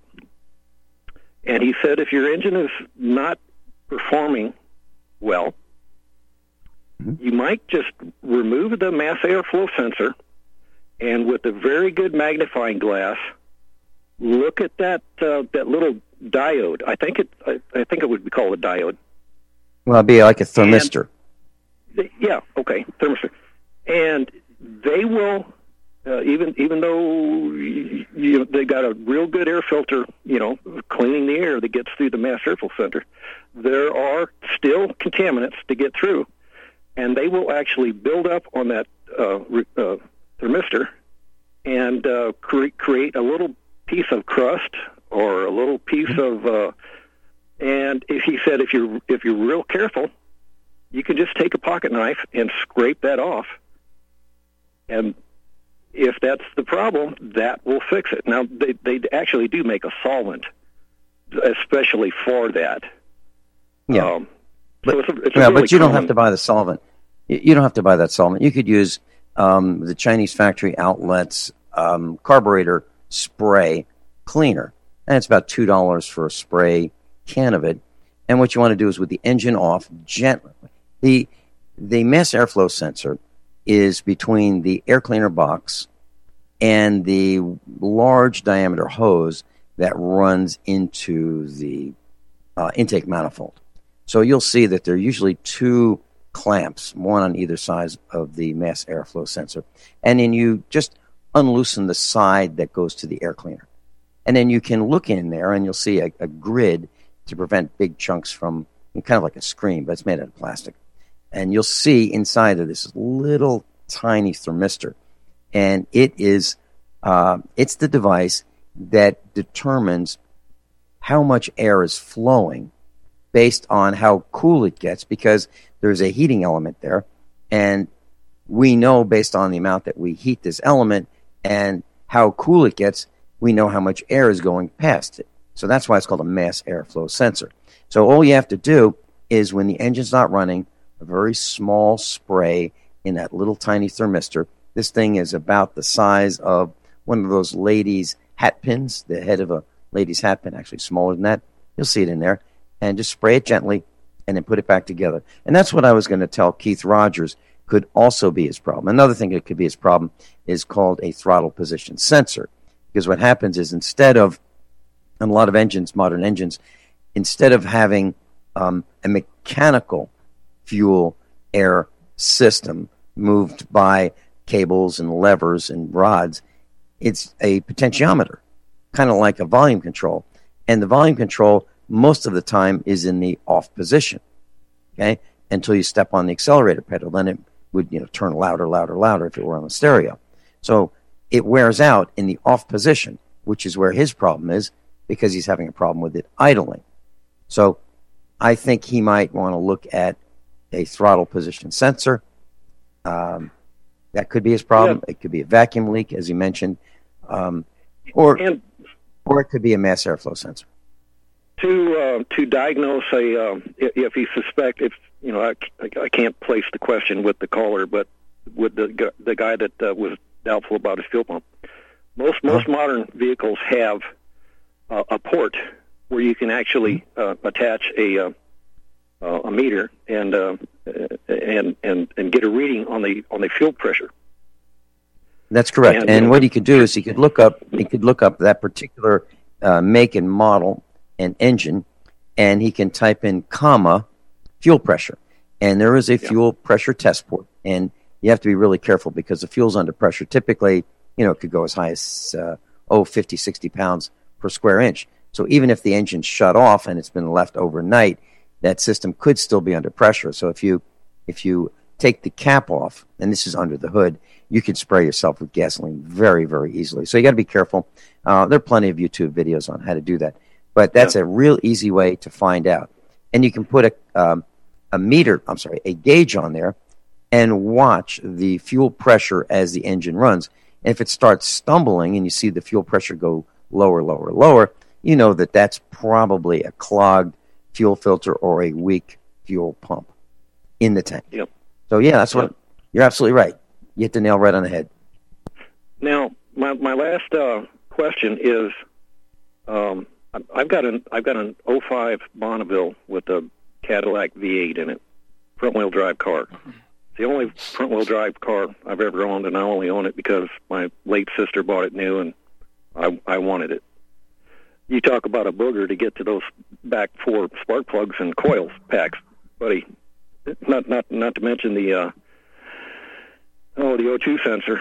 And he said if your engine is not performing well, mm-hmm. you might just remove the mass airflow sensor and with a very good magnifying glass, look at that uh, that little diode. I think it I, I think it would be called a diode.
Well, it'd be like a thermistor.
And, yeah, okay, thermistor. And they will, uh, even even though you, you, they got a real good air filter, you know, cleaning the air that gets through the mass airflow sensor, there are still contaminants to get through, and they will actually build up on that uh, uh, thermistor and uh, cre- create a little piece of crust or a little piece of. Uh, and if he said, if you're if you're real careful, you can just take a pocket knife and scrape that off, and if that's the problem, that will fix it. Now, they they actually do make a solvent, especially for that.
Yeah,
um,
but,
so it's a, it's a
yeah,
really
but you don't
common,
have to buy the solvent. You don't have to buy that solvent. You could use um, the Chinese factory outlets um, carburetor spray cleaner, and it's about two dollars for a spray can of it. And what you want to do is, with the engine off, gently. The the mass airflow sensor is between the air cleaner box and the large diameter hose that runs into the uh, intake manifold. So you'll see that there are usually two clamps, one on either side of the mass airflow sensor. And then you just unloosen the side that goes to the air cleaner. And then you can look in there and you'll see a, a grid to prevent big chunks from, kind of like a screen, but it's made out of plastic. And you'll see inside of this little tiny thermistor. And it is, uh, it's the device that determines how much air is flowing based on how cool it gets, because there's a heating element there. And we know based on the amount that we heat this element and how cool it gets, we know how much air is going past it. So that's why it's called a mass airflow sensor. So all you have to do is, when the engine's not running, a very small spray in that little tiny thermistor. This thing is about the size of one of those ladies' hat pins, the head of a lady's hat pin, actually smaller than that. You'll see it in there. And just spray it gently and then put it back together. And that's what I was going to tell Keith Rogers could also be his problem. Another thing that could be his problem is called a throttle position sensor. Because what happens is, instead of, in a lot of engines, modern engines, instead of having um, a mechanical fuel air system moved by cables and levers and rods, it's a potentiometer, kind of like a volume control. And the volume control, most of the time, is in the off position, okay, until you step on the accelerator pedal. Then it would, you know, turn louder, louder, louder if it were on the stereo. So it wears out in the off position, which is where his problem is, because he's having a problem with it idling. So I think he might want to look at a throttle position sensor. Um, that could be his problem. Yeah. It could be a vacuum leak, as you mentioned, um, or
and
or it could be a mass airflow sensor.
To uh, to diagnose a uh, if you suspect, if you know, I, I can't place the question with the caller, but with the the guy that uh, was doubtful about his fuel pump. Most most huh? modern vehicles have uh, a port where you can actually uh, attach a uh, uh, a meter and uh, and and and get a reading on the on the fuel pressure.
That's correct. And, and what he could do is he could look up he could look up that particular uh, make and model and engine, and he can type in comma fuel pressure, and there is a yeah. fuel pressure test port, and you have to be really careful because the fuel's under pressure. Typically, you know, it could go as high as uh, oh, fifty, sixty pounds per square inch. So even if the engine's shut off and it's been left overnight, that system could still be under pressure. So if you if you take the cap off, and this is under the hood, you could spray yourself with gasoline very, very easily. So you got to be careful. Uh, there are plenty of YouTube videos on how to do that, but that's yeah. a real easy way to find out. And you can put a um, a meter, I'm sorry, a gauge on there, and watch the fuel pressure as the engine runs. And if it starts stumbling and you see the fuel pressure go lower, lower, lower, you know that that's probably a clogged fuel filter or a weak fuel pump in the tank.
Yep.
So, yeah, that's what, yep. you're absolutely right. You hit the nail right on the head.
Now, my my last uh, question is, um, I've got an I've got an oh five Bonneville with a Cadillac V eight in it, front wheel drive car. It's the only front wheel drive car I've ever owned, and I only own it because my late sister bought it new, and I I wanted it. You talk about a booger to get to those back four spark plugs and coils packs, buddy. Not not not to mention the uh, oh the O two sensor.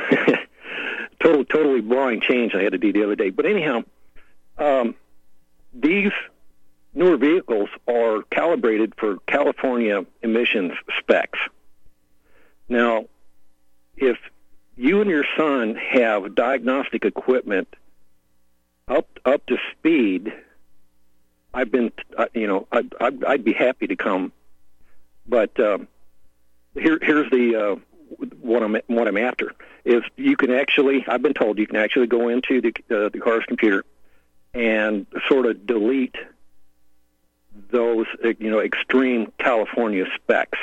Total totally blind change I had to do the other day. But anyhow, um, these newer vehicles are calibrated for California emissions specs. Now, if you and your son have diagnostic equipment up up to speed, I've been, uh, you know, I'd, I'd, I'd be happy to come. But um, here, here's the uh, what I'm what I'm after is you can actually, I've been told you can actually go into the uh, the car's computer and sort of delete those, you know, extreme California specs,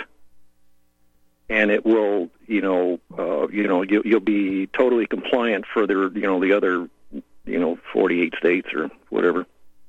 and it will, you know, uh, you know, you, you'll be totally compliant for the, you know, the other, you know, forty-eight states or whatever.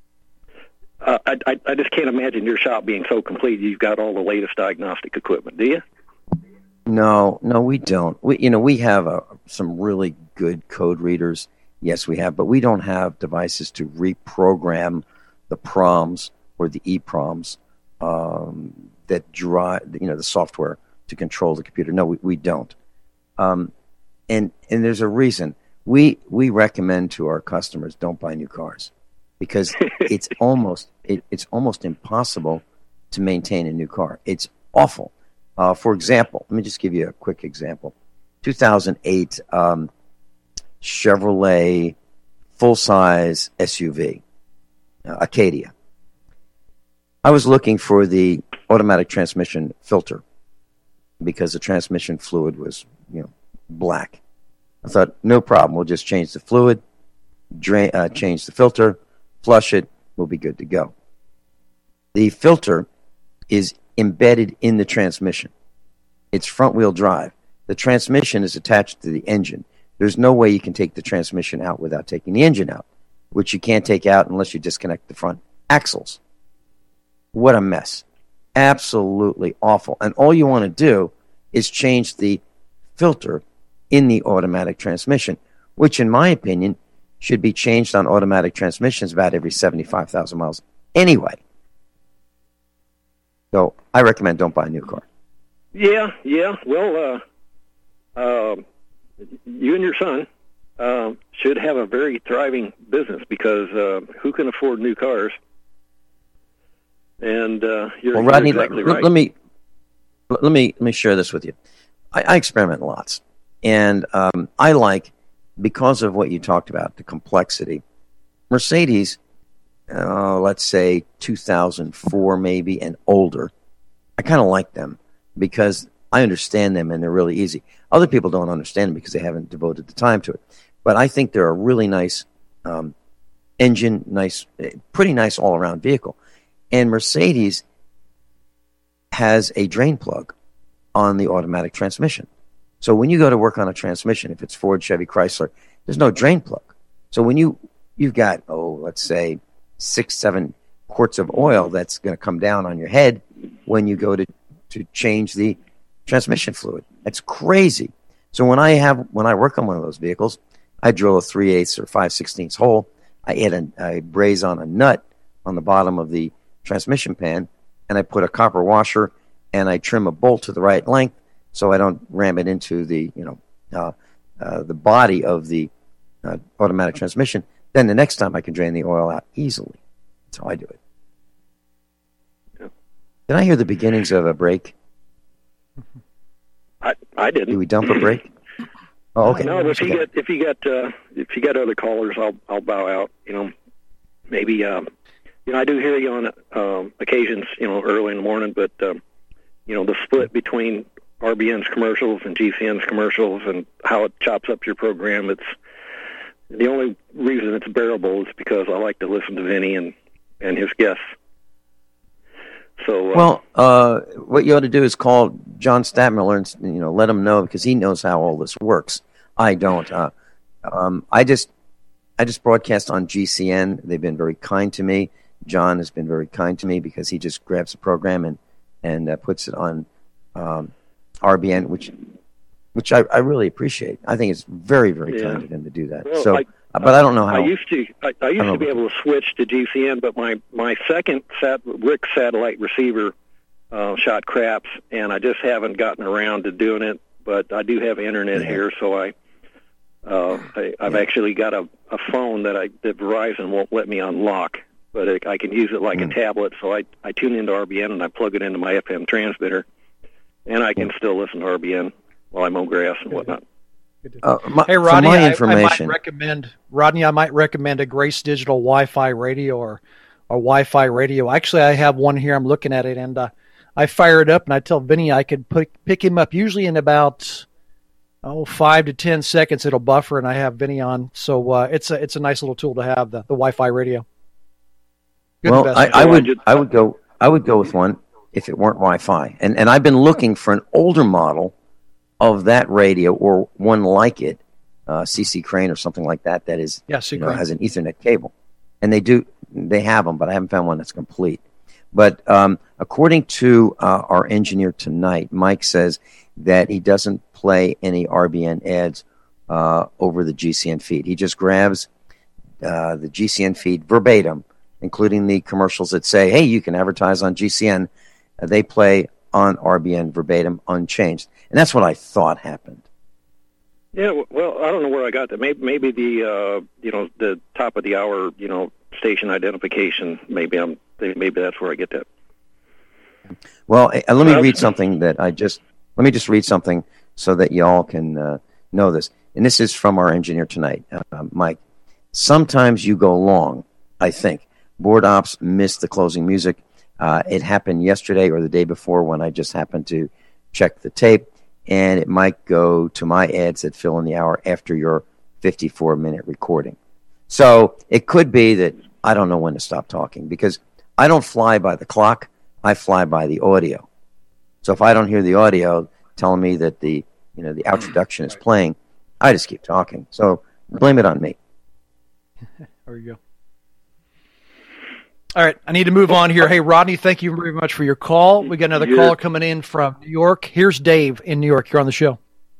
Uh, I, I I just can't imagine your shop being so complete. You've got all the latest diagnostic equipment, do you?
No, no, we don't. We, you know, we have uh, some really good code readers. Yes, we have, but we don't have devices to reprogram the proms or the EPROMs um, that drive, you know, the software to control the computer. No, we, we don't. Um, and and there's a reason. we we recommend to our customers, don't buy new cars, because it's almost it, it's almost impossible to maintain a new car. It's awful. Uh, for example, let me just give you a quick example. two thousand eight um, Chevrolet full-size S U V, uh, Acadia. I was looking for the automatic transmission filter because the transmission fluid was, you know, black. I thought, no problem. We'll just change the fluid, drain, uh, change the filter, flush it. We'll be good to go. The filter is embedded in the transmission. It's front-wheel drive. The transmission is attached to the engine. There's no way you can take the transmission out without taking the engine out, which you can't take out unless you disconnect the front axles. What a mess. Absolutely awful. And all you want to do is change the filter in the automatic transmission, which in my opinion should be changed on automatic transmissions about every seventy-five thousand miles anyway. So I recommend don't buy a new car.
Yeah, yeah. Well, uh, uh, you and your son uh, should have a very thriving business because uh, who can afford new cars? And uh, you're,
well, Rodney,
you're exactly
let,
right.
let me let me let me share this with you. I, I experiment lots, and um, I like, because of what you talked about, the complexity. Mercedes, uh, let's say two thousand four maybe and older, I kind of like them because I understand them and they're really easy. Other people don't understand them because they haven't devoted the time to it. But I think they're a really nice um, engine, nice, pretty nice all-around vehicle. And Mercedes has a drain plug on the automatic transmission. So when you go to work on a transmission, if it's Ford, Chevy, Chrysler, there's no drain plug. So when you, you've got, oh, let's say six, seven quarts of oil that's going to come down on your head when you go to, to change the transmission fluid. That's crazy. So when I have, when I work on one of those vehicles, I drill a three eighths or five sixteenths hole. I add a, I braze on a nut on the bottom of the transmission pan, and I put a copper washer, and I trim a bolt to the right length so I don't ram it into the, you know, uh, uh, the body of the uh, automatic transmission. Then the next time I can drain the oil out easily. That's how I do it. Yeah. Did I hear the beginnings of a break?
I I didn't.
Do we dump a break? Oh, okay.
No, but if you get if you got uh, if you got other callers, I'll I'll bow out. You know, maybe. Um, You know, I do hear you on um, occasions, you know, early in the morning, but, um, you know, the split between R B N's commercials and G C N's commercials and how it chops up your program, it's the only reason it's bearable is because I like to listen to Vinny and, and his guests. So, uh,
well, uh, what you ought to do is call John Stadtmiller and, you know, let him know because he knows how all this works. I don't. Uh, um, I just, I just broadcast on G C N. They've been very kind to me. John has been very kind to me because he just grabs the program and and uh, puts it on um, R B N, which which I, I really appreciate. I think it's very very
yeah.
kind of him to do that.
Well,
so,
I,
but I don't know how.
I used to I, I used
I
to be able to switch to G C N, but my my second sat, Rick satellite receiver uh, shot craps, and I just haven't gotten around to doing it. But I do have internet
yeah.
here, so I. Uh, I, I've yeah. actually got a, a phone that I that Verizon won't let me unlock, but it, I can use it like mm. a tablet. So I, I tune into R B N and I plug it into my F M transmitter, and I can mm. still listen to R B N while I mow grass and whatnot.
Uh, my,
hey Rodney,
my
I,
information.
I might recommend Rodney. I might recommend a Grace Digital Wi-Fi radio or a Wi-Fi radio. Actually, I have one here. I'm looking at it, and uh, I fire it up, and I tell Vinny I could put, pick him up usually in about. Oh, five to ten seconds it'll buffer, and I have Vinny on. So uh, it's a it's a nice little tool to have, the, the Wi-Fi radio. Good
well, I, I would I would go I would go with one if it weren't Wi-Fi, and and I've been looking for an older model of that radio or one like it, uh, C C Crane or something like that. That is
yeah, C
you know, has an Ethernet cable, and they do they have them, but I haven't found one that's complete. But um, according to uh, our engineer tonight, Mike says that he doesn't play any R B N ads uh, over the G C N feed. He just grabs uh, the G C N feed verbatim, including the commercials that say, hey, you can advertise on G C N. Uh, they play on R B N verbatim, unchanged. And that's what I thought happened.
Yeah, w- well, I don't know where I got that. Maybe, maybe the uh, you know the top of the hour, you know, station identification. Maybe I'm maybe that's where I get that.
Well, uh, let me read something that I just let me just read something so that y'all can uh, know this. And this is from our engineer tonight, uh, Mike. Sometimes you go long. I think board ops miss the closing music. Uh, it happened yesterday or the day before when I just happened to check the tape. And it might go to my ads that fill in the hour after your fifty-four minute recording. So it could be that I don't know when to stop talking because I don't fly by the clock. I fly by the audio. So if I don't hear the audio telling me that the you know the introduction is playing, I just keep talking. So blame it on me.
There you go. All right, I need to move on here. Hey, Rodney, thank you very much for your call. We got another
Yeah.
caller coming in from New York. Here's Dave in New York. You're on the show.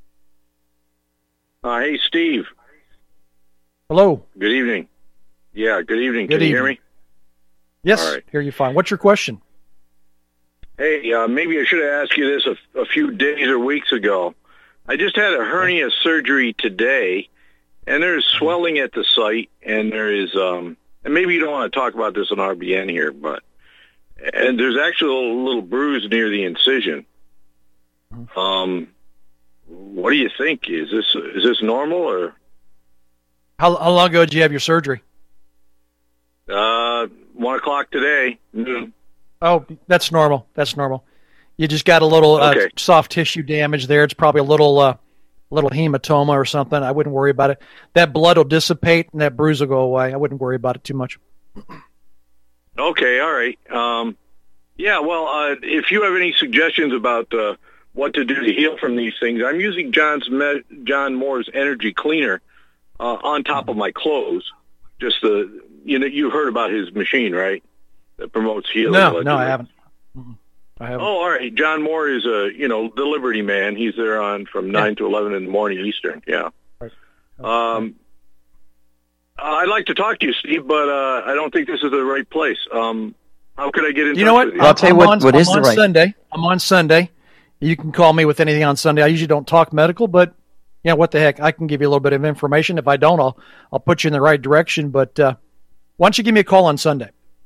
Uh, hey, Steve.
Hello.
Good evening. Yeah, good evening.
Good
Can you hear
evening.
me?
Yes,
All right.
hear you fine. What's your question?
Hey, uh, maybe I should have asked you this a, a few days or weeks ago. I just had a hernia surgery today, and there's swelling at the site, and there is, um, and maybe you don't want to talk about this on R B N here, but, and there's actually a little, little bruise near the incision. Um, what do you think? Is this is this normal or?
How, how long ago did you have your surgery?
Uh, one o'clock today. Mm.
Oh, that's normal. That's normal. You just got a little uh,
Okay.
soft tissue damage there. It's probably a little uh, little hematoma or something. I wouldn't worry about it. That blood will dissipate and that bruise will go away. I wouldn't worry about it too much.
Okay, all right. Um, yeah, well, uh, if you have any suggestions about uh, what to do to heal from these things, I'm using John's Me- John Moore's Energy Cleaner uh, on top of my clothes. Just the you know you heard about his machine, right? That promotes healing.
No,
allegedly.
no, I haven't. Mm-mm. I haven't.
Oh, all right. John Moore is a you know the Liberty Man. He's there on from nine to eleven in the morning Eastern. Yeah.
Right.
Um, I'd like to talk to you, Steve, but uh, I don't think this is the right place. Um, how could I get in
You
touch
know what?
with you?
I'll tell you
I'm
what-
on,
what
I'm
is the
on
right-
Sunday. I'm on Sunday. You can call me with anything on Sunday. I usually don't talk medical, but yeah, what the heck? I can give you a little bit of information. If I don't, I'll I'll put you in the right direction. But uh, why don't you give me a call on Sunday?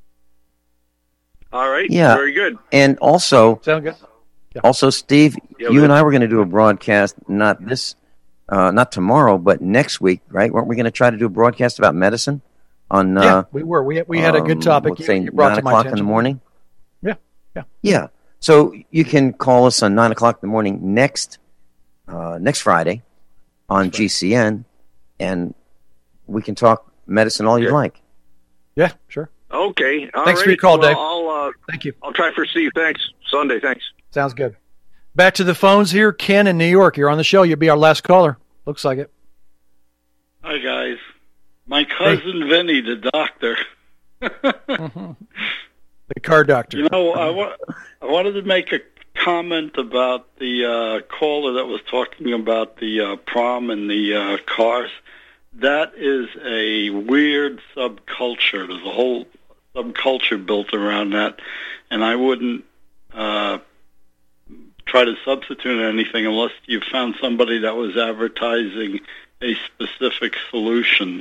All right.
Yeah.
Very good.
And also,
Sound good?
also, Steve,
Yeah,
you
good.
and I were going to do a broadcast, not this, uh, not tomorrow, but next week, right? Weren't we going to try to do a broadcast about medicine on?
Yeah,
Uh,
we were. We we had a good
um,
topic.
let's
you,
say
you brought
nine
to my
o'clock in the
attention.
morning.
Yeah, yeah.
Yeah. So you can call us on nine o'clock in the morning next uh, next Friday on G C N, and we can talk medicine all you'd
Yeah.
like.
Yeah, sure.
Okay. All
Thanks for
right.
your call,
well,
Dave.
I'll, uh,
Thank you.
I'll try for Steve. Thanks. Sunday. Thanks.
Sounds good. Back to the phones here. Ken in New York. You're on the show. You'll be our last caller. Looks like it.
Hi, guys. My cousin Vinny, the doctor.
The car doctor.
You know, I, wa- I wanted to make a comment about the uh, caller that was talking about the uh, prom and the uh, cars. That is a weird subculture. There's a whole subculture built around that, and I wouldn't uh, try to substitute anything unless you found somebody that was advertising a specific solution.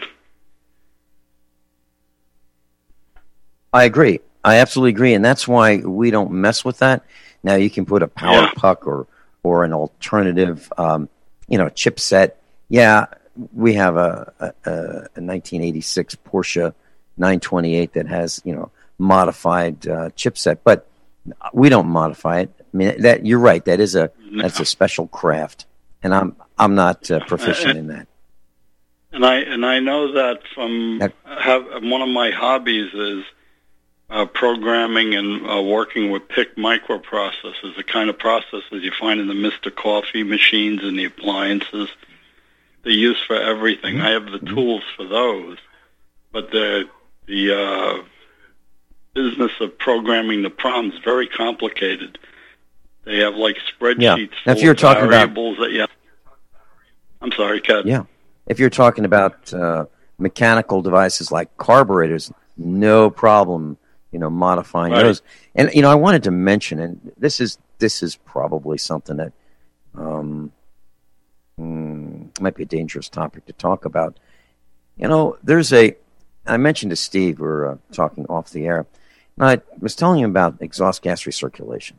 I agree. I absolutely agree, and that's why we don't mess with that. Now you can put a power
Yeah.
puck or or an alternative, um, you know, chipset. Yeah, we have a, a, a nineteen eighty-six Porsche nine twenty-eight that has you know modified uh, chipset, but we don't modify it. I mean, that you're right. That is a that's a special craft, and I'm I'm not uh, proficient in that.
And I and I know that from have one of my hobbies is uh, programming and uh, working with P I C microprocessors, the kind of processors you find in the Mister Coffee machines and the appliances. They're used for everything. I have the tools for those, but the the uh, business of programming the proms is very complicated. They have like spreadsheets
Yeah. Now,
full
if you're
of
talking about-
variables that you have. I'm sorry, Kat.
Yeah. If you're talking about uh, mechanical devices like carburetors, no problem, you know, modifying
Right.
those. And, you know, I wanted to mention, and this is this is probably something that um, mm, it might be a dangerous topic to talk about. You know, there's a, I mentioned to Steve, we were uh, talking off the air, and I was telling him about exhaust gas recirculation.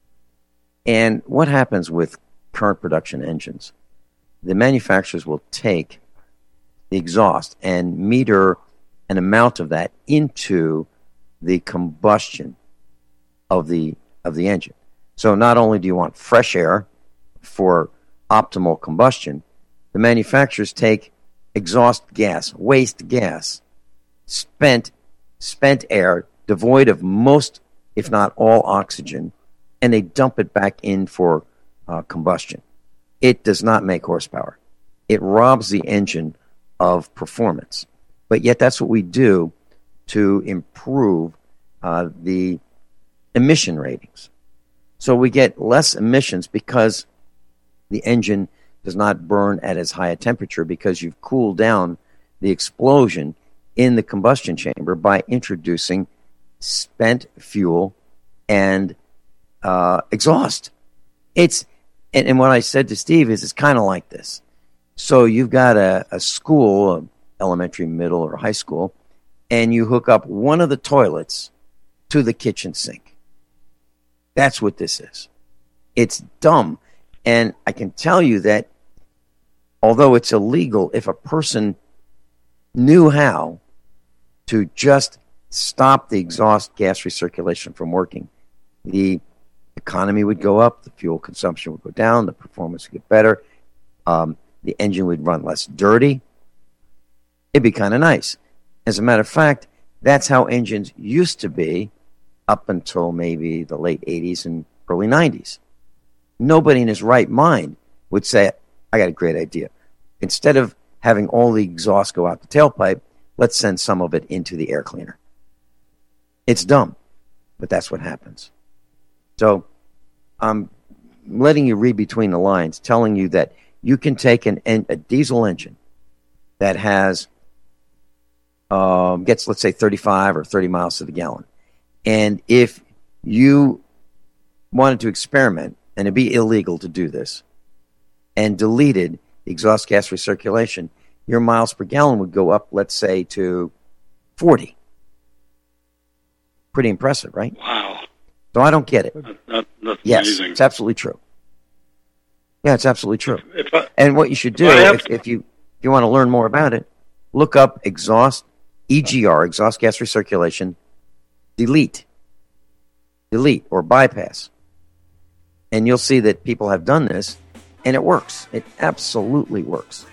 And what happens with current production engines? The manufacturers will take the exhaust and meter an amount of that into the combustion of the of the engine. So not only do you want fresh air for optimal combustion, the manufacturers take exhaust gas, waste gas, spent spent air, devoid of most, if not all, oxygen, and they dump it back in for uh, combustion. It does not make horsepower. It robs the engine of performance. But yet that's what we do to improve uh, the emission ratings. So we get less emissions because the engine does not burn at as high a temperature, because you've cooled down the explosion in the combustion chamber by introducing spent fuel and uh, exhaust. It's and, and what I said to Steve is it's kind of like this. So you've got a, a school, a elementary, middle, or high school, and you hook up one of the toilets to the kitchen sink. That's what this is. It's dumb. And I can tell you that although it's illegal, if a person knew how to just stop the exhaust gas recirculation from working, the economy would go up, the fuel consumption would go down, the performance would get better, um, the engine would run less dirty. It'd be kind of nice. As a matter of fact, that's how engines used to be up until maybe the late eighties and early nineties. Nobody in his right mind would say, I got a great idea. Instead of having all the exhaust go out the tailpipe, let's send some of it into the air cleaner. It's dumb, but that's what happens. So I'm letting you read between the lines, telling you that you can take an, a diesel engine that has um, gets, let's say, thirty-five or thirty miles to the gallon. And if you wanted to experiment, and it'd be illegal to do this, and deleted the exhaust gas recirculation, your miles per gallon would go up, let's say, to forty. Pretty impressive, right?
Wow.
So I don't get it.
That, that, that's
yes,
amazing.
It's absolutely true. Yeah, it's absolutely true.
If I,
and what you should do,
if,
if, if you if you want to learn more about it, look up exhaust, E G R, exhaust gas recirculation, delete. Delete or bypass. And you'll see that people have done this, and it works. It absolutely works.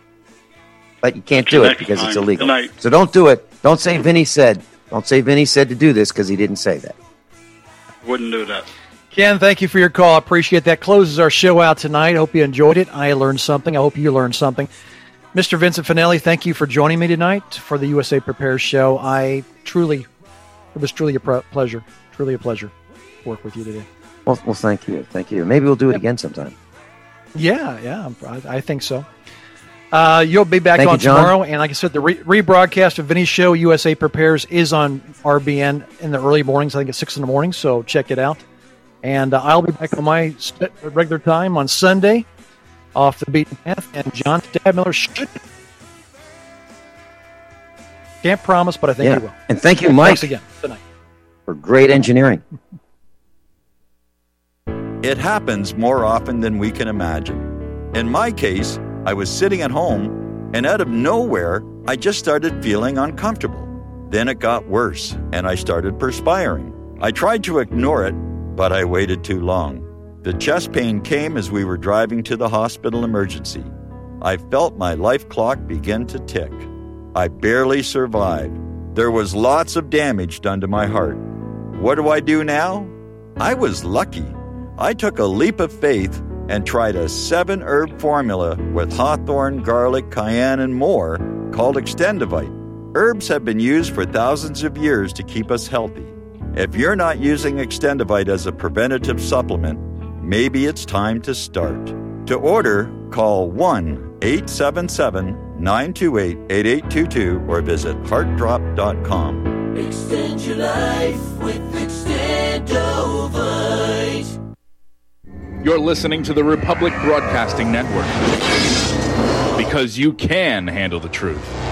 But you can't do it because it's illegal. So don't do it. Don't say Vinny said. Don't say Vinny said to do this, because he didn't say that.
Wouldn't do that.
Ken, thank you for your call. I appreciate that. Closes our show out tonight. I hope you enjoyed it. I learned something. I hope you learned something. Mister Vincent Finelli, thank you for joining me tonight for the U S A Prepares show. I truly, it was truly a pre- pleasure. Truly a pleasure to work with you today.
Well, well, thank you. Thank you. Maybe we'll do it again sometime.
Yeah, yeah, I, I think so. Uh, you'll be back
Thank
on
you, John.
tomorrow. And like I said, the re- rebroadcast of Vinny's show, U S A Prepares, is on R B N in the early mornings. I think it's six in the morning, so check it out. And uh, I'll be back on my st- regular time on Sunday, off the beaten path. And John Stadmiller should. Can't promise, but I think
yeah.
he will.
And thank you, Mike,
Thanks again tonight.
for great engineering.
It happens more often than we can imagine. In my case, I was sitting at home, and out of nowhere, I just started feeling uncomfortable. Then it got worse, and I started perspiring. I tried to ignore it, but I waited too long. The chest pain came as we were driving to the hospital emergency. I felt my life clock begin to tick. I barely survived. There was lots of damage done to my heart. What do I do now? I was lucky. I took a leap of faith and tried a seven-herb formula with hawthorn, garlic, cayenne, and more called Extendivite. Herbs have been used for thousands of years to keep us healthy. If you're not using Extendivite as a preventative supplement, maybe it's time to start. To order, call one eight seven seven, nine two eight, eight eight two two or visit heart drop dot com.
Extend your life with Extendovite.
You're listening to the Republic Broadcasting Network. because you can handle the truth.